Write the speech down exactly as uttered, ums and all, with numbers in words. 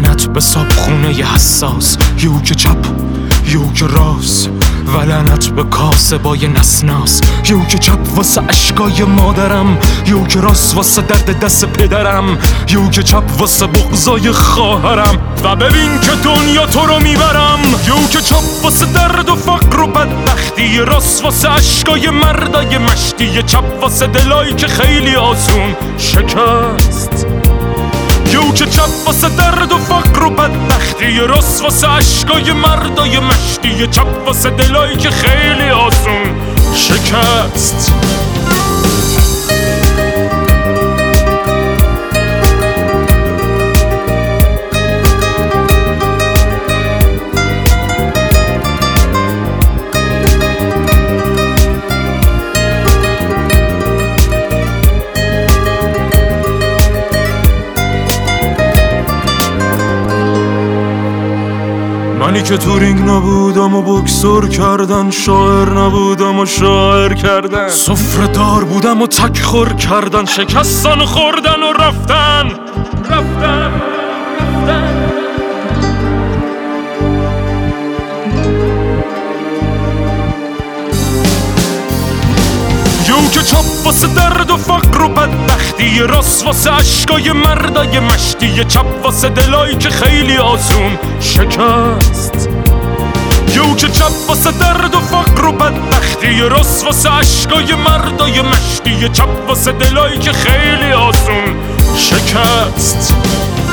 لعنت به صابخونه حساس، یوک چپ یوک راست و لعنت به کاسبای نسناس. یوک چپ واسه اشکای مادرم، یوک راست واسه درد دست پدرم، یوک چپ واسه بغضای خواهرم و ببین که دنیا تو رو میبرم. یوک چپ واسه درد و فقر و بدبختی، راست واسه اشکای مردای مشتی، چپ واسه دلایی که خیلی آسون شکست. یوک چپ واسه درد و فقر و بدبختی، راست واسه اشکای مردای مشتی، چپ واسه دلایی که خیلی آسون شکست. منی که تو رینگ نبودم و بکسور کردن، شاعر نبودم و شاعر کردن، سفره دار بودم و تک خور کردن، شکستن و خوردن و رفتن رفتن رفتن. یوک چپ واسه درد و فقر و بدبختی، راست واسه اشکای مردای مشتی، چپ واسه دلایی که خیلی آسون شکست. یوک چپ واسه درد و فقر و بدبختی، راست واسه اشکای مردای مشتی، چپ واسه دلایی که خیلی آسون شکست.